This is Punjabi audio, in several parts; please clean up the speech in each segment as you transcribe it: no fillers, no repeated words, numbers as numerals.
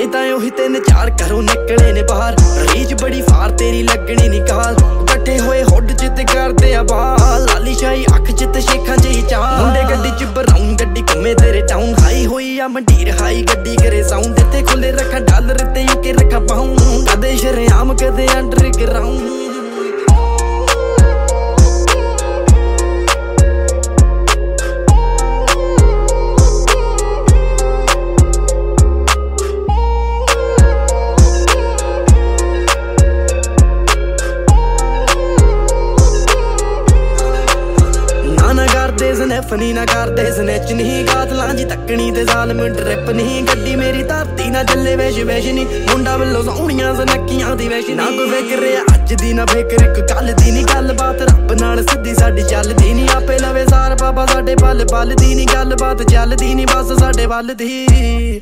ਇਹ ਤਾਂ ਉਹੀ 3-4 ਘਰੋਂ ਨਿਕਲੇ ਨੇ ਬਾਹਰ। ਰੀਝ ਬੜੀ ਫਾਰ ਤੇਰੀ ਲੱਗਣੀ ਨੀ ਕਾਲ, ਇਕੱਠੇ ਹੋਏ ਹੁੱਡ ਚ ਤੇ ਕਰਦੇ ਆ ਬਾਲ। ਲਾਲੀ ਸ਼ਾਹੀ ਅੱਖ ਚ ਤੇ ਸ਼ੇਖਾਂ ਜਿਹੀ ਚਾਲ, ਮੁੰਡੇ ਗੱਡੀ ਚ ਬਰਾਊਨ ਗੱਡੀ ਘੁੰਮੇ ਤੇਰੇ ਟਾਊਨ। ਹਾਈ ਹੋਈ ਆ ਮੰਡੀਰ ਹਾਈ ਗੱਡੀ ਕਰੇ ਸਾਊਂਡ, ਇੱਥੇ ਖੁੱਲੇ ਰੱਖਾਂ ਡਾਲਰ ਤੇ ਯੂਕੇ ਰੱਖਾਂ ਪਾਊਂਡ। ਕਦੇ ਸ਼ਰੇਆਮ ਕਦੇ ਅੰਡਰਗਰਾਊਂਡ। ਸਨੈਫਨੀ ਨਾ ਕਰਦੇ ਸਨੈਚ ਨਹੀਂ, ਕਾਤਲਾਂ ਜੀ ਤੱਕਣੀ ਤੇ ਜ਼ਾਲਮ ਡਰਿਪ ਨਹੀਂ। ਗੱਡੀ ਮੇਰੀ ਧਰਤੀ ਨਾ ਚੱਲੇ ਵੈਸ਼ ਵੈਸ਼ ਨੀ, ਮੁੰਡਾ ਵੱਲੋਂ ਸੋਹਣੀਆਂ ਸਨੱਕੀਆਂ ਦੀ ਵੈਸ਼ ਨਾ। ਕੋਈ ਫਿਕਰ ਅੱਜ ਦੀ ਨਾ ਫਿਕਰ ਇੱਕ ਕੱਲ ਦੀ ਨੀ, ਗੱਲਬਾਤ ਰੱਬ ਨਾਲ ਸਿੱਧੀ ਸਾਡੀ ਚੱਲਦੀ ਨੀ। ਆਪੇ ਲਵੇ ਸਾਰ ਬਾਬਾ ਸਾਡੇ ਪਲ ਪਲ ਦੀ ਨੀ, ਗੱਲਬਾਤ ਚੱਲਦੀ ਨੀ ਬਸ ਸਾਡੇ ਵੱਲ ਦੀ।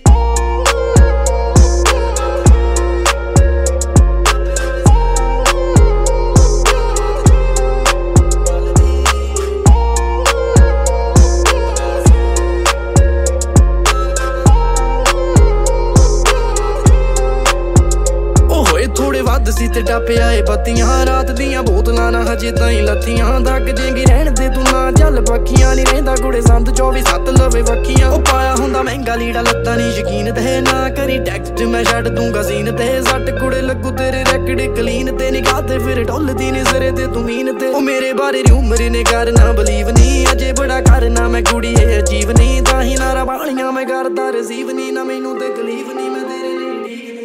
ਥੋੜੇ ਵੱਧ ਸੀ ਤੇ ਟੱਪਿਆ ਏ ਬੱਤੀਆਂ, ਰਾਤ ਦੀਆਂ ਬੋਤਲਾਂ ਨਾ ਹਜੇ ਤਾਈਂ ਲੱਥੀਆਂ। ਦੱਗ ਜੇਂਗੀ ਰਹਿਣ ਦੇ ਤੂੰ ਨਾ ਚੱਲ ਪੱਖੀਆਂ, ਨੀ ਰਹਿੰਦਾ ਕੁੜੇ ਸੰਦ 24/7 ਲਵੇ ਵੱਖੀਆਂ। ਉਹ ਪਾਇਆ ਹੁੰਦਾ ਮਹਿੰਗਾ ਲੀੜਾ ਲੱਤਾਂ ਨੀ ਯਕੀਨ ਤੇ, ਨਾ ਕਰੀ ਟੈਕਸਟ ਮੈਂ ਛੱਡ ਦੂੰਗਾ ਸੀਨ ਤੇ। ਸੱਟ ਕੁੜੇ ਲੱਗੂ ਤੇਰੇ ਰੈਕਡ ਕਲੀਨ ਤੇ, ਨਿਗਾਹ ਤੇ ਫਿਰ ਢੁੱਲਦੀ ਨੀ ਸਿਰੇ ਤੇ ਤੂੰ ਮੀਨ ਤੇ। ਉਹ ਮੇਰੇ ਬਾਰੇ ਰਿਊਮਰ ਨੇ ਕਰਨਾ ਬਲੀਵ ਨੀ, ਅਜੇ ਬੜਾ ਕਰਨਾ ਮੈਂ ਕੁੜੀ ਇਹ ਅਜੀਬ ਨੀ। ਤਾਂ ਹੀ ਨਾਰਾ ਵਾਲੀਆਂ ਮੈਂ ਕਰਦਾ ਰਿਸੀਵ ਨੀ, ਨਾ ਮੈਨੂੰ ਤਕਲੀਫ ਨੀ ਮੈਂ ਤੇਰੇ ਲਈ ਠੀਕ ਨੀ।